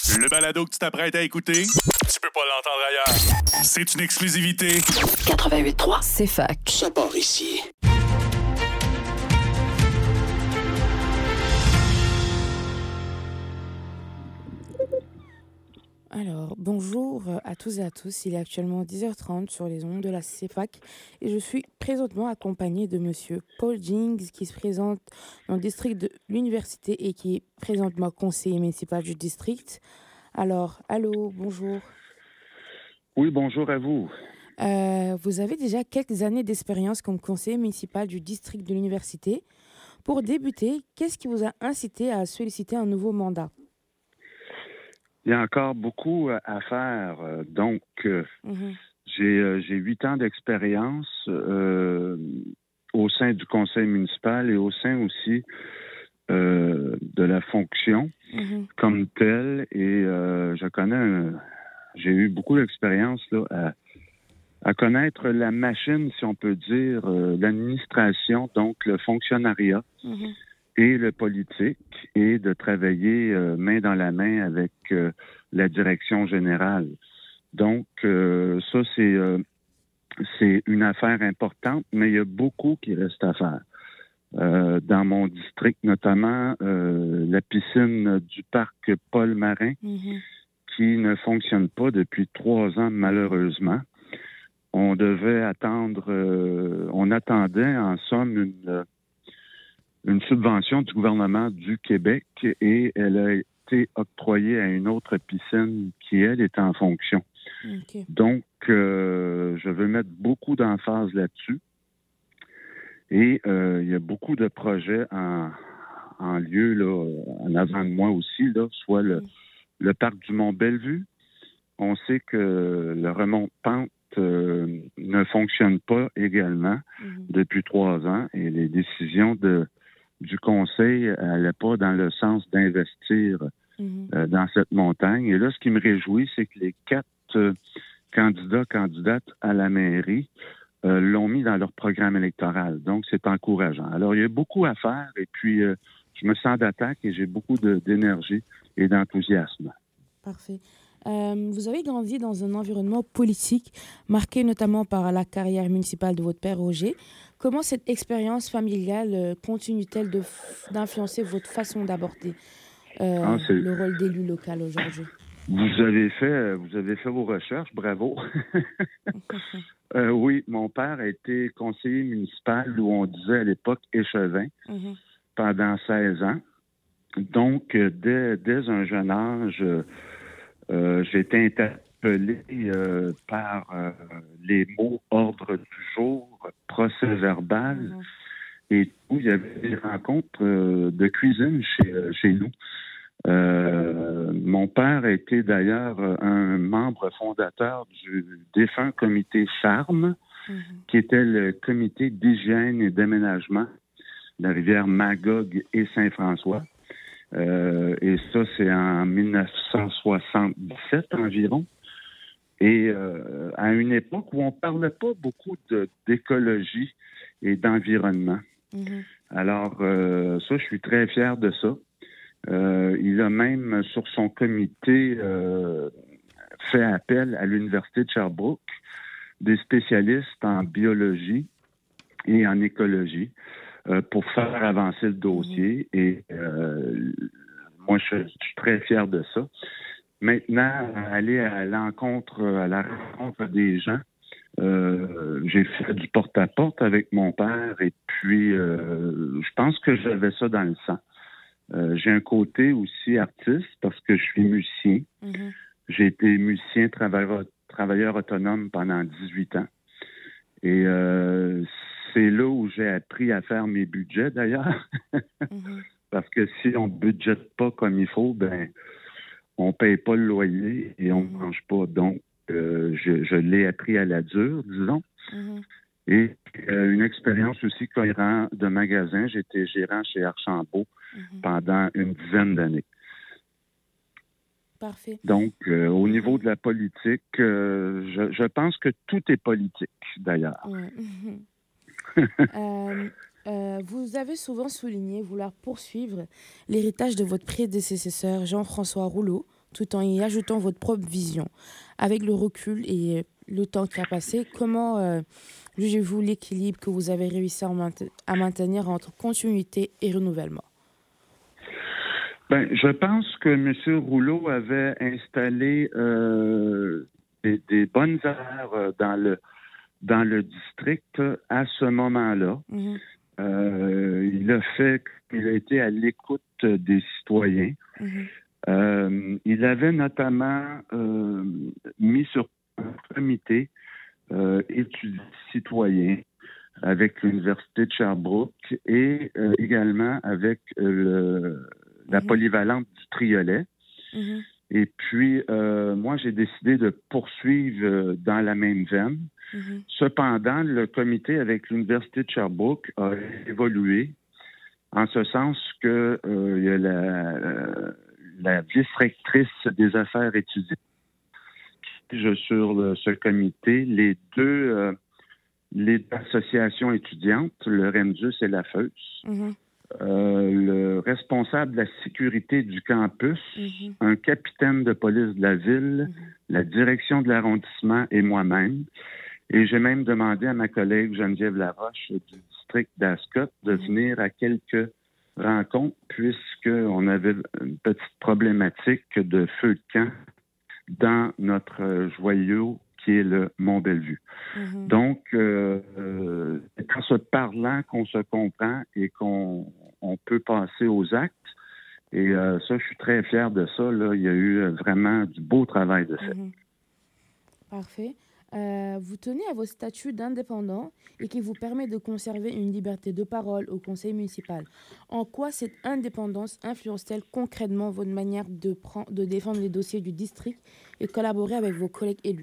Le balado que tu t'apprêtes à écouter, tu peux pas l'entendre ailleurs. C'est une exclusivité. 88.3, C'est fac. ça part ici. Alors, bonjour à tous et à tous. Il est actuellement 10h30 sur les ondes de la CEFAC et je suis présentement accompagné de monsieur Paul Jings qui se présente dans le district de l'université et qui est présentement conseiller municipal du district. Alors, allô, bonjour. Oui, bonjour à vous. Vous avez déjà quelques années d'expérience comme conseiller municipal du district de l'université. Pour débuter, qu'est-ce qui vous a incité à solliciter un nouveau mandat? Il y a encore beaucoup à faire. Donc, Mhm. j'ai 8 ans d'expérience au sein du conseil municipal et au sein aussi de la fonction Mhm. comme telle. Et j'ai eu beaucoup d'expérience là, à connaître la machine, si on peut dire, l'administration, donc le fonctionnariat. Mhm. Et le politique, et de travailler main dans la main avec la direction générale. Donc, ça, c'est une affaire importante, mais il y a beaucoup qui reste à faire. Dans mon district, notamment la piscine du parc Paul Marin, Mhm. qui ne fonctionne pas depuis 3 ans, malheureusement. On attendait en somme une subvention du gouvernement du Québec et elle a été octroyée à une autre piscine qui, elle, est en fonction. Ok. Donc, je veux mettre beaucoup d'emphase là-dessus. Et il y a beaucoup de projets en lieu, là, en avant de moi aussi, là, soit le parc du Mont-Bellevue. On sait que le remont-pente ne fonctionne pas également depuis 3 ans et les décisions du conseil n'allaient pas dans le sens d'investir dans cette montagne. Et là, ce qui me réjouit, c'est que les 4 candidates à la mairie l'ont mis dans leur programme électoral. Donc, c'est encourageant. Alors, il y a beaucoup à faire et puis je me sens d'attaque et j'ai beaucoup d'énergie et d'enthousiasme. Parfait. Vous avez grandi dans un environnement politique marqué notamment par la carrière municipale de votre père Roger. Comment cette expérience familiale continue-t-elle d'influencer votre façon d'aborder le rôle d'élu local aujourd'hui? Vous avez fait vos recherches, bravo. Oui, mon père a été conseiller municipal, où on disait à l'époque échevin, pendant 16 ans. Donc, dès un jeune âge, j'ai été interpellé par les mots ordre du jour, procès verbal et tout. Il y avait des rencontres de cuisine chez nous. Mon père a été d'ailleurs un membre fondateur du défunt comité Charme, qui était le comité d'hygiène et d'aménagement de la rivière Magog et Saint-François. Et ça, c'est en 1977 environ. Et à une époque où on ne parlait pas beaucoup d'écologie et d'environnement. Alors, ça, je suis très fier de ça. Il a même, sur son comité, fait appel à l'Université de Sherbrooke, des spécialistes en biologie et en écologie, pour faire avancer le dossier. Et moi, je suis très fier de ça. Maintenant, aller à la rencontre des gens, j'ai fait du porte-à-porte avec mon père et puis je pense que j'avais ça dans le sang. J'ai un côté aussi artiste parce que je suis musicien. J'ai été musicien travailleur autonome pendant 18 ans. Et c'est là où j'ai appris à faire mes budgets, d'ailleurs. Parce que si on ne budgète pas comme il faut, ben on paye pas le loyer et on ne mange pas. Donc, je l'ai appris à la dure, disons. Et une expérience aussi gérant de magasin. J'étais gérant chez Archambault pendant une dizaine d'années. Parfait. Donc, au niveau de la politique, je pense que tout est politique, d'ailleurs. Ouais. Vous avez souvent souligné vouloir poursuivre l'héritage de votre prédécesseur Jean-François Rouleau tout en y ajoutant votre propre vision. Avec le recul et le temps qui a passé, comment jugez-vous l'équilibre que vous avez réussi à maintenir entre continuité et renouvellement? Ben, je pense que M. Rouleau avait installé des bonnes affaires dans le district à ce moment-là. Mhm, Il a été à l'écoute des citoyens. mhm, Il avait notamment mis sur un comité étudiant citoyen avec l'Université de Sherbrooke et également avec la mhm, polyvalente du Triolet. mhm, Et puis, moi, j'ai décidé de poursuivre dans la même veine. mhm, Cependant, le comité avec l'Université de Sherbrooke a évolué en ce sens que il y a la vice-rectrice des affaires étudiantes qui siège sur ce comité, les associations étudiantes, le REMDUS et la FEUS, mhm, le responsable de la sécurité du campus, mhm, un capitaine de police de la ville, mhm. la direction de l'arrondissement et moi-même. Et j'ai même demandé à ma collègue Geneviève Laroche du district d'Ascot de venir à quelques rencontres puisqu'on avait une petite problématique de feu de camp dans notre joyau qui est le Mont-Bellevue. Mhm. Donc, c'est en se parlant qu'on se comprend et qu'on peut passer aux actes. Et ça, je suis très fier de ça. Là. Il y a eu vraiment du beau travail de fait. Mhm. Parfait. Vous tenez à votre statut d'indépendant et qui vous permet de conserver une liberté de parole au conseil municipal. En quoi cette indépendance influence-t-elle concrètement votre manière de défendre les dossiers du district et collaborer avec vos collègues élus?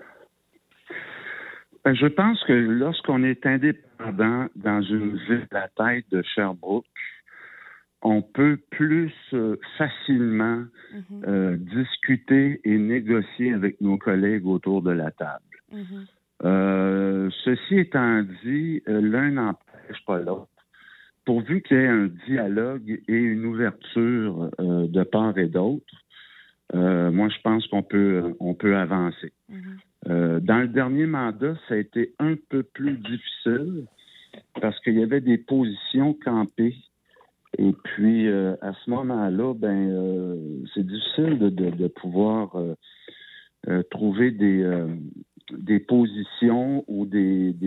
Ben, je pense que lorsqu'on est indépendant dans une ville à la tête de Sherbrooke, on peut plus facilement Mhm, discuter et négocier avec nos collègues autour de la table. mhm, Ceci étant dit, l'un n'empêche pas l'autre. Pourvu qu'il y ait un dialogue et une ouverture de part et d'autre, moi, je pense qu'on peut avancer. mhm, Dans le dernier mandat, ça a été un peu plus difficile parce qu'il y avait des positions campées. Et puis, à ce moment-là, c'est difficile de pouvoir trouver des positions ou des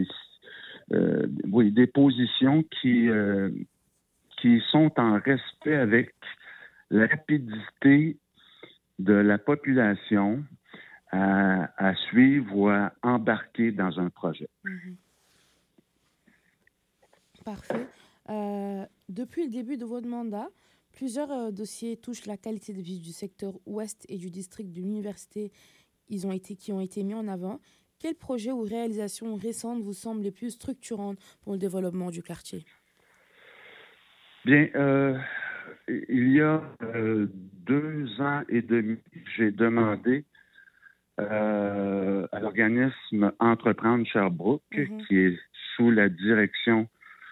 positions qui sont en respect avec la rapidité de la population à suivre ou à embarquer dans un projet. mhm. Parfait. Depuis le début de votre mandat, plusieurs dossiers touchent la qualité de vie du secteur ouest et du district de l'université qui ont été mis en avant. Quels projets ou réalisations récentes vous semblent les plus structurantes pour le développement du quartier? Bien, il y a 2 ans et demi, j'ai demandé à l'organisme Entreprendre Sherbrooke, Mhm, qui est sous la direction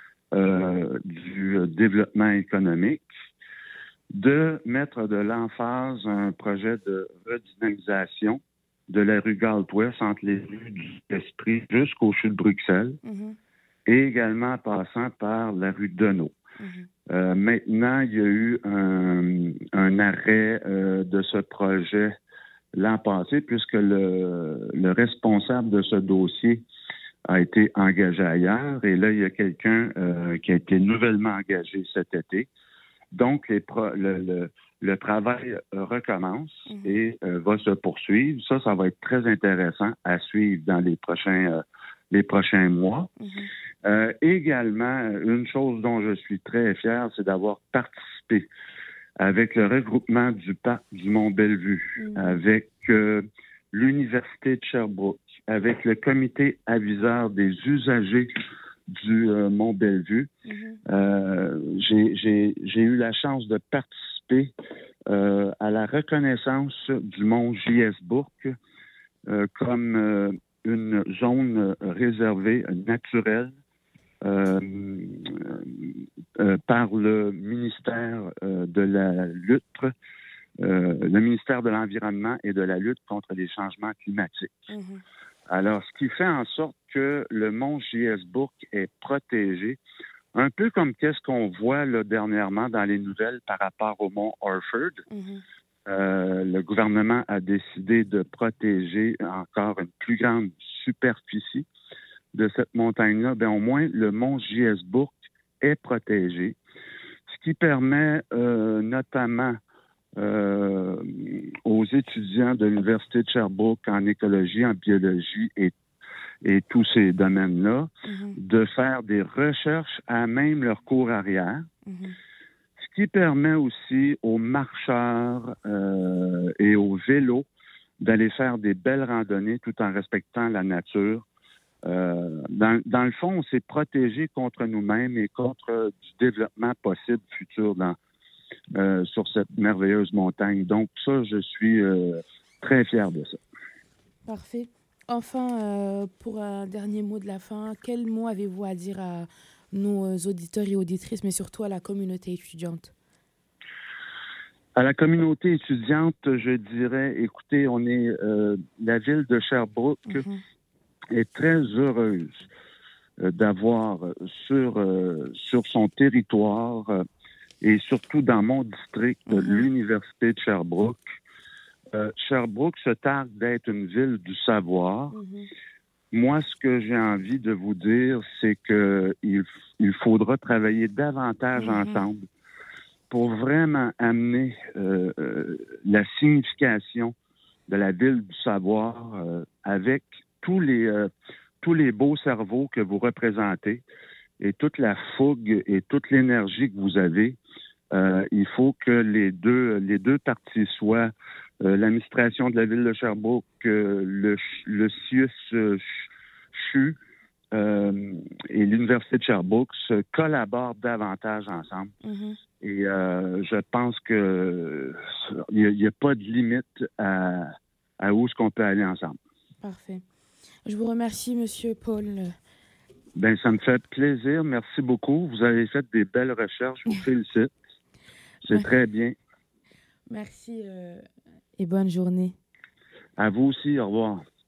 du développement économique, de mettre de l'emphase à un projet de redynamisation de la rue Galt-Ouest entre les rues du Esprit jusqu'au CHU de Bruxelles mhm, et également en passant par la rue Deneau. mhm, Maintenant, il y a eu un arrêt de ce projet l'an passé puisque le responsable de ce dossier a été engagé ailleurs et là, il y a quelqu'un qui a été nouvellement engagé cet été. Donc, le travail recommence mhm, et va se poursuivre. Ça va être très intéressant à suivre dans les prochains mois. mhm, Également, une chose dont je suis très fier, c'est d'avoir participé avec le regroupement du parc du Mont-Bellevue, mhm, avec l'Université de Sherbrooke, avec le comité aviseur des usagers du Mont-Bellevue. mhm, J'ai eu la chance de participer à la reconnaissance du mont Giesbourg comme une zone réservée naturelle par le ministère de la Lutte le ministère de l'Environnement et de la lutte contre les changements climatiques. Mhm. Alors, ce qui fait en sorte que le mont Giesbourg est protégé, un peu comme qu'est-ce qu'on voit là, dernièrement dans les nouvelles par rapport au mont Orford. Mhm. Le gouvernement a décidé de protéger encore une plus grande superficie de cette montagne-là. Bien, au moins, le mont Giesbourg est protégé, ce qui permet notamment aux étudiants de l'Université de Sherbrooke en écologie, en biologie et tous ces domaines-là, de faire des recherches à même leur cours arrière, ce qui permet aussi aux marcheurs et aux vélos d'aller faire des belles randonnées tout en respectant la nature. Dans le fond, on s'est protégé contre nous-mêmes et contre du développement possible futur sur cette merveilleuse montagne. Donc ça, je suis très fier de ça. Parfait. Enfin, pour un dernier mot de la fin, quel mot avez-vous à dire à nos auditeurs et auditrices, mais surtout à la communauté étudiante? À la communauté étudiante, je dirais, écoutez, la ville de Sherbrooke est très heureuse d'avoir sur son territoire et surtout dans mon district, l'Université de Sherbrooke. Sherbrooke se targue d'être une ville du savoir. Moi, ce que j'ai envie de vous dire, c'est qu'il faudra travailler davantage ensemble pour vraiment amener la signification de la ville du savoir avec tous les beaux cerveaux que vous représentez et toute la fougue et toute l'énergie que vous avez. Il faut que les deux parties soient l'administration de la ville de Sherbrooke, le CIUS CHU et l'Université de Sherbrooke se collaborent davantage ensemble. Et je pense que il n'y a pas de limite à où est-ce qu'on peut aller ensemble. Parfait. Je vous remercie, Monsieur Paul. Ben, ça me fait plaisir. Merci beaucoup. Vous avez fait des belles recherches. Je vous félicite. C'est très bien. Merci et bonne journée. À vous aussi. Au revoir.